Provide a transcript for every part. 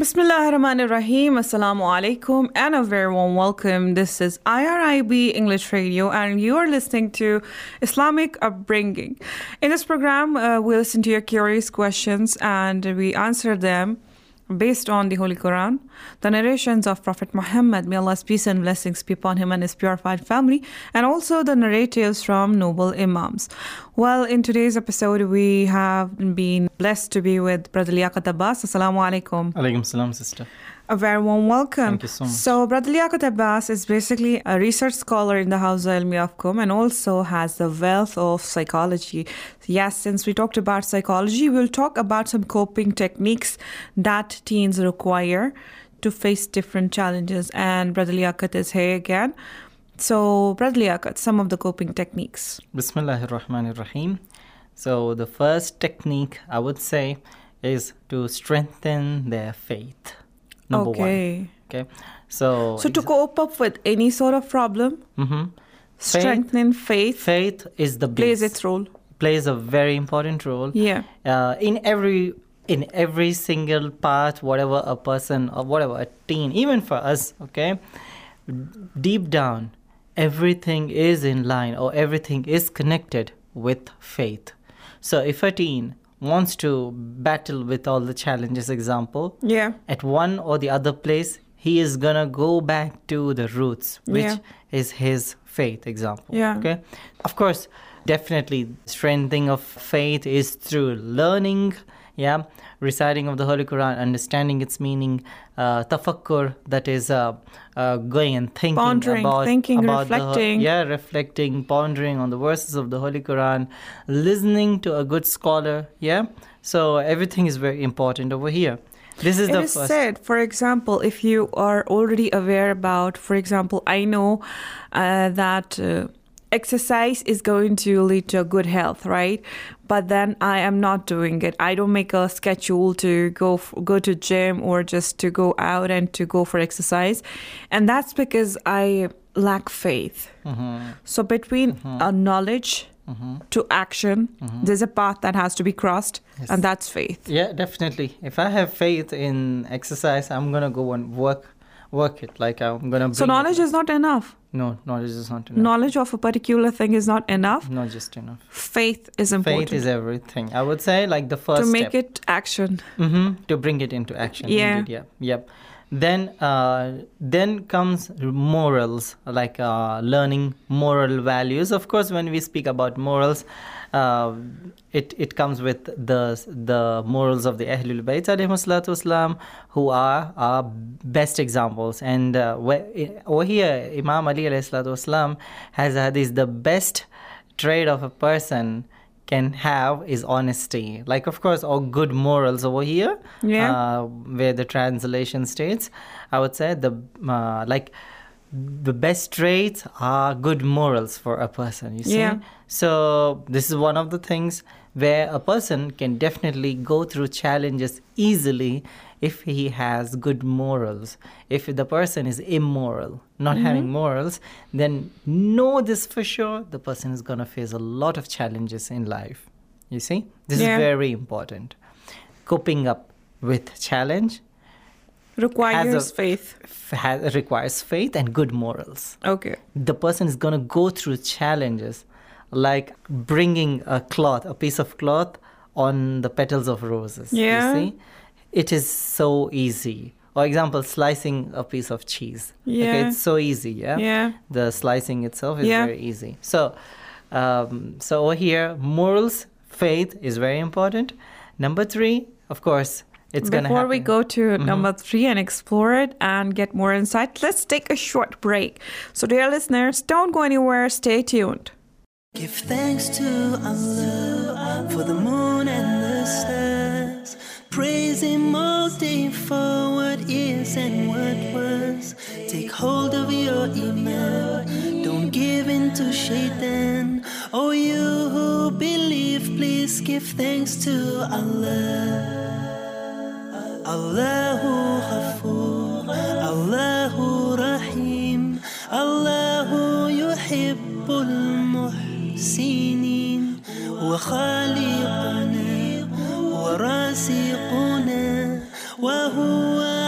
Bismillahirrahmanirrahim. Assalamu alaikum and a very warm welcome. This is IRIB English Radio and you are listening to Islamic Upbringing. In this program, we listen to your curious questions and we answer them based on the Holy Quran, the narrations of Prophet Muhammad, may Allah's peace and blessings be upon him and his purified family, and also the narratives from noble Imams. Well, in today's episode, we have been blessed to be with Brother Liaquat Abbas. Assalamu alaikum. Alaikum salam, sister. A very warm welcome. Thank you so much. So, Brother Liaquat Abbas is basically a research scholar in the House of Ilmi of Qom and also has the wealth of psychology. Yes, since we talked about psychology, we'll talk about some coping techniques that teens require to face different challenges. And Brother Liaquat is here again. So, Brother Liaquat, some of the coping techniques. Bismillahirrahmanirrahim. So, the first technique I would say is to strengthen their faith. Number one. Okay. So to cope up with any sort of problem, strengthening faith. Faith is the base. Plays its role. Plays a very important role. Yeah. In every single part, whatever a person or whatever a teen, even for us, okay, deep down, everything is in line or everything is connected with faith. So if a teen wants to battle with all the challenges, at one or the other place, he is going to go back to the roots, which is his faith, Okay. Of course, definitely strengthening of faith is through learning, reciting of the Holy Quran, understanding its meaning, tafakkur, that is going and thinking pondering, about reflecting. Reflecting, pondering on the verses of the Holy Quran, listening to a good scholar, So everything is very important over here. This is it is said, for example, if you are already aware about, for example, I know that exercise is going to lead to good health, right? But then I am not doing it. I don't make a schedule to go to gym or just to go out and to go for exercise. And that's because I lack faith. So between knowledge to action, there's a path that has to be crossed, and that's faith. Yeah, definitely. If I have faith in exercise, I'm going to go and work it. Like I'm going to. So knowledge is not enough. No, knowledge is not enough. Knowledge of a particular thing is not enough. Not just enough. Faith is important. Faith is everything. I would say like the first to make step. it action. To bring it into action. Yeah. Indeed, Yep. Then comes morals, like learning moral values. Of course, when we speak about morals, it comes with the morals of the Ahlul Bayt alayhimu salatu wassalam, who are our best examples. And over here, Imam Ali alayhi salatu wassalam has hadith, the best trait of a person can have is honesty. Like, of course, all good morals over here, where the translation states, I would say the best traits are good morals for a person, you see. Yeah. So this is one of the things where a person can definitely go through challenges easily if he has good morals. If the person is immoral, not having morals, then know this for sure, the person is going to face a lot of challenges in life. You see? This is very important. Coping up with challenge requires faith. Requires faith and good morals. Okay. The person is going to go through challenges like bringing a piece of cloth on the petals of roses. Yeah. You see? It is so easy. For example, slicing a piece of cheese. Yeah. Okay, it's so easy, Yeah. The slicing itself is very easy. So over here, morals, faith is very important. Number 3, of course, it's going to happen. Before we go to number 3 and explore it and get more insight, let's take a short break. So dear listeners, don't go anywhere. Stay tuned. Give thanks to Allah for the moon and the stars. Praise Him all day for what is and what was. Take hold of your iman. Don't give in to shaitan. Oh, you who believe, please give thanks to Allah. Allahu Ghafoor, Allahu Rahim, Allahu Yuhibbul Muhsinin, wa khaliquna wa rasiquna, wa huwa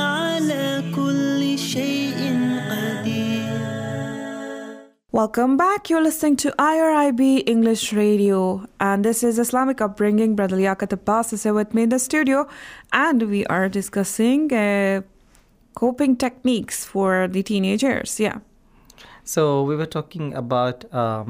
Welcome back. You're listening to IRIB English Radio, and this is Islamic Upbringing. Brother Liaquat Abbas is here with me in the studio, and we are discussing coping techniques for the teenagers. Yeah. So we were talking about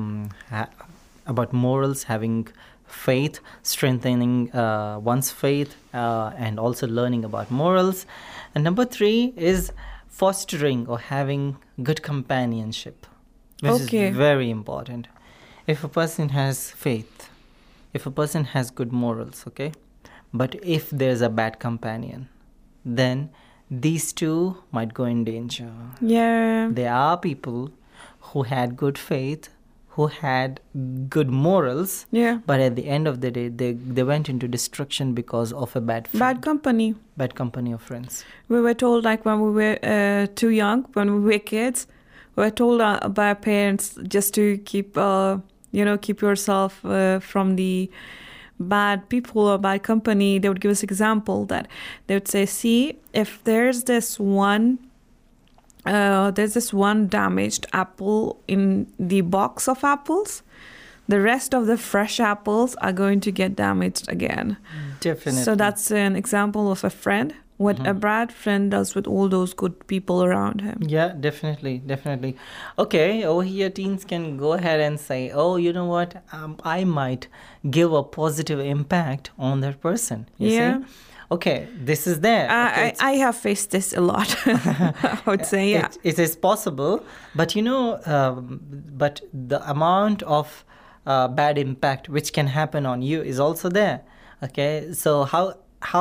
morals, having faith, strengthening one's faith, and also learning about morals. And number 3 is fostering or having good companionship. Which is very important. If a person has faith, if a person has good morals, okay, but if there's a bad companion, then these two might go in danger. Yeah. There are people who had good faith, who had good morals, but at the end of the day, they went into destruction because of a bad friend. Bad company of friends. We were told, like, when we were too young, when we were kids, we were told by our parents just to keep yourself from the bad people or bad company. They would give us example that they would say, see, if there's this one damaged apple in the box of apples, the rest of the fresh apples are going to get damaged again. Definitely. So that's an example of a friend. What a bad friend does with all those good people around him. Yeah, definitely. Okay, over here teens can go ahead and say, oh, you know what, I might give a positive impact on that person. You see? Okay, this is there. I have faced this a lot, I would say, yeah. It is possible, but but the amount of bad impact which can happen on you is also there. Okay, so how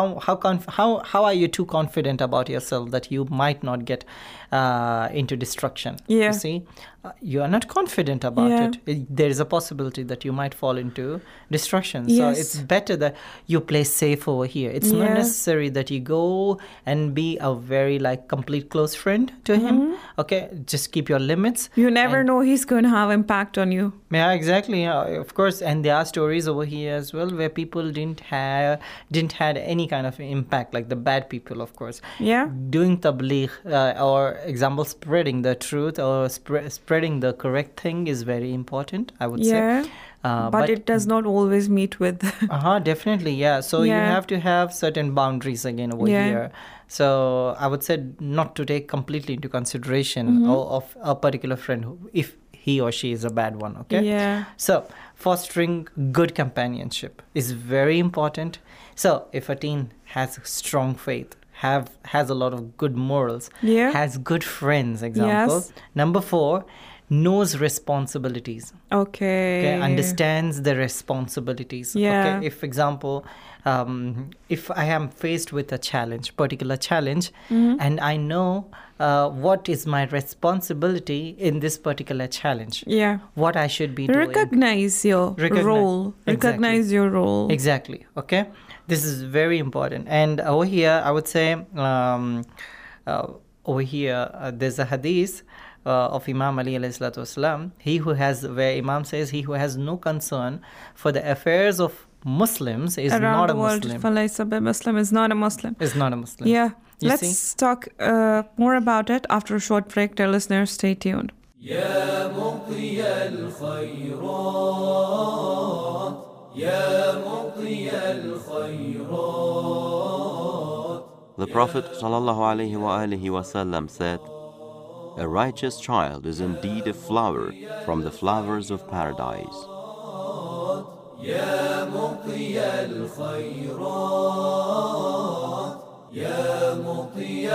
are you too confident about yourself that you might not get into destruction? Yeah. You see, you are not confident about it. There is a possibility that you might fall into destruction. Yes. So it's better that you play safe over here. It's not necessary that you go and be a very complete close friend to him. Okay, just keep your limits. You never know he's going to have impact on you. Yeah, exactly. Of course, and there are stories over here as well where people didn't had any kind of impact, like the bad people, of course. Yeah. Doing tabligh or example, spreading the truth or spreading the correct thing is very important, I would say. But it does not always meet with... Definitely, yeah. So you have to have certain boundaries again over here. So I would say not to take completely into consideration of a particular friend if he or she is a bad one, okay? Yeah. So fostering good companionship is very important. So if a teen has strong faith, has a lot of good morals, has good friends, example. Yes. Number 4, knows responsibilities. Okay. Understands the responsibilities. Yeah. Okay. If example, if I am faced with a particular challenge, and I know what is my responsibility in this particular challenge. Yeah. What I should be doing. Recognize your role. Exactly. Recognize your role. Exactly. Okay. This is very important. And over here, I would say, there's a hadith of Imam Ali alayhi salatu wasalam. Where Imam says, he who has no concern for the affairs of Muslims is not a Muslim. Muslim is not a Muslim. Is not a Muslim. Yeah. You Let's talk more about it after a short break. Dear listeners, stay tuned. يا مطي الخيرات يا مطي الخيرات. The Prophet ﷺ said, a righteous child is indeed a flower from the flowers of paradise. يا مطي الخيرات يا مطي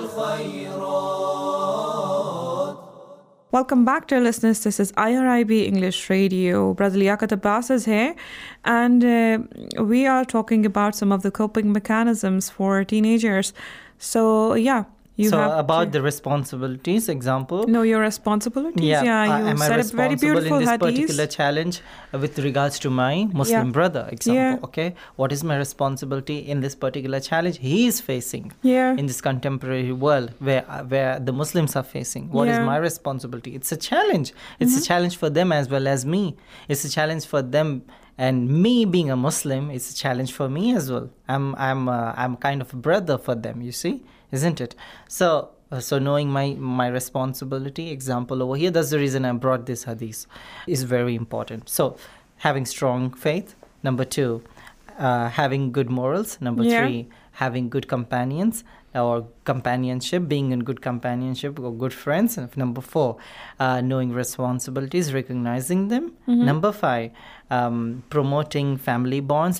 الخيرات. Welcome back, dear listeners. This is IRIB English Radio. Brother Liaquat Abbas is here, and we are talking about some of the coping mechanisms for teenagers. So, yeah. The responsibilities, example. Know your responsibilities. You said a very beautiful in this hadith. Particular challenge with regards to my Muslim brother, example. Okay, what is my responsibility in this particular challenge he is facing in this contemporary world where the Muslims are facing? What is my responsibility? It's a challenge. It's a challenge for them as well as me. It's a challenge for them. And me being a Muslim, it's a challenge for me as well. I'm kind of a brother for them, you see, isn't it? So So knowing my responsibility, example over here, that's the reason I brought this hadith, is very important. So having strong faith. Number 2, having good morals. Number 3, having good companions or companionship, being in good companionship or good friends. And number 4, knowing responsibilities, recognizing them. Number 5, promoting family bonds,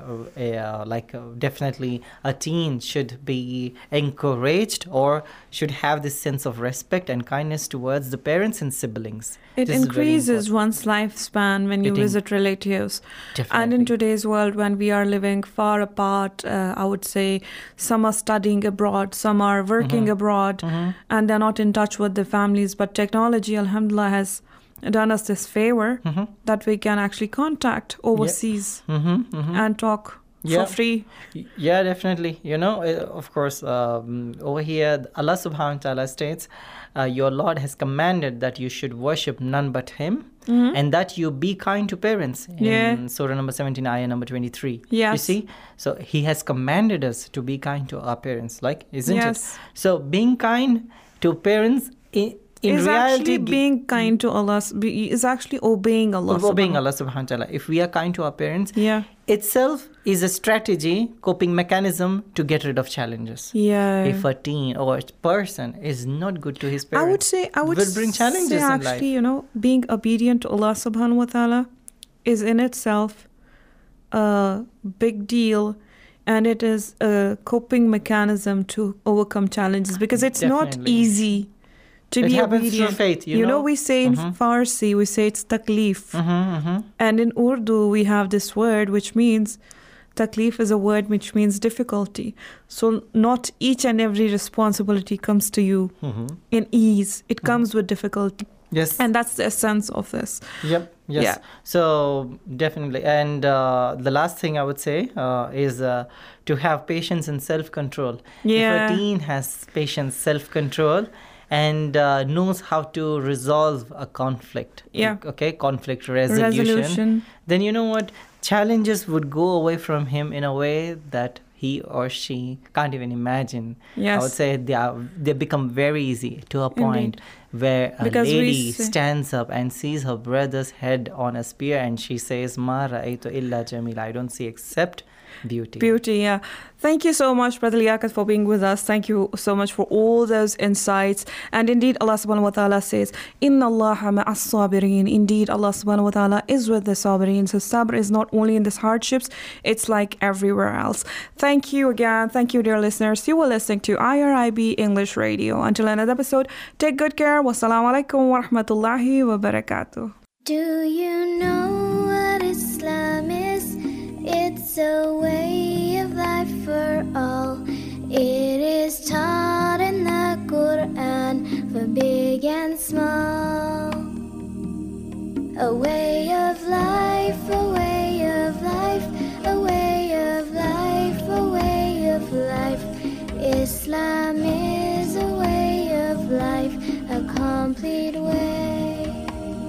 definitely a teen should be encouraged or should have this sense of respect and kindness towards the parents and siblings. It This is very increases important. one's lifespan when you visit relatives. Definitely. And in today's world, when we are living far apart, I would say some are studying abroad, some are working abroad, and they're not in touch with their families. But technology, alhamdulillah, has done us this favor that we can actually contact overseas and talk Yeah. for free. Yeah, definitely. Of course, over here, Allah subhanahu wa ta'ala states, your Lord has commanded that you should worship none but Him and that you be kind to parents. In Surah number 17, ayah number 23. Yes. You see? So He has commanded us to be kind to our parents, isn't it? So being kind to parents in is reality, actually being kind to Allah, is actually obeying Allah. obeying Allah subhanahu wa ta'ala. If we are kind to our parents, Yeah. itself is a strategy, coping mechanism to get rid of challenges. Yeah. If a teen or a person is not good to his parents, I would will bring challenges say in actually, life. being obedient to Allah subhanahu wa ta'ala is in itself a big deal, and it is a coping mechanism to overcome challenges, because it's not Definitely. easy to It be happens obedient. through faith, you know. We say in Farsi, we say it's taklif. And in Urdu, we have this word which means, taklif is a word which means difficulty. So not each and every responsibility comes to you in ease. It comes with difficulty. Yes. And that's the essence of this. Yep. Yes. Yeah. So definitely. And the last thing I would say is to have patience and self-control. Yeah. If a teen has patience, self-control, and knows how to resolve a conflict, conflict resolution, then you know what? Challenges would go away from him in a way that he or she can't even imagine. Yes. I would say they become very easy to a point where a Because lady stands up and sees her brother's head on a spear and she says, Ma ra'aytu illa jamila, I don't see except beauty. Beauty, yeah. Thank you so much, Brother Liaquat, for being with us. Thank you so much for all those insights. And indeed, Allah subhanahu wa ta'ala says, Inna Allaha ma'as sabirin. Indeed, Allah subhanahu wa ta'ala is with the sabirin. So sabr is not only in these hardships, it's like everywhere else. Thank you again. Thank you, dear listeners. You were listening to IRIB English Radio. Until another episode, take good care. Wassalamu alaikum wa rahmatullahi wa barakatuh. Do you know what Islam is? It's a way of life for all. It is taught in the Quran for big and small. A way of life, a way of life, a way of life, a way of life. Islam is a way of life, a complete way.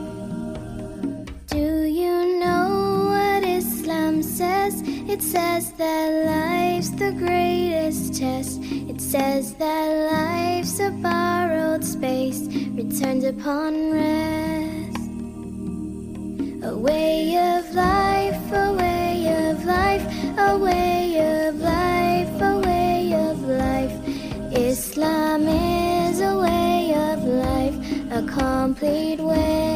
Do you know what Islam says? It says that life's the greatest test. It says that life's a borrowed space, returned upon rest. A way of life, a way of life, a way of life, a way of life. Islam is a way of life, a complete way.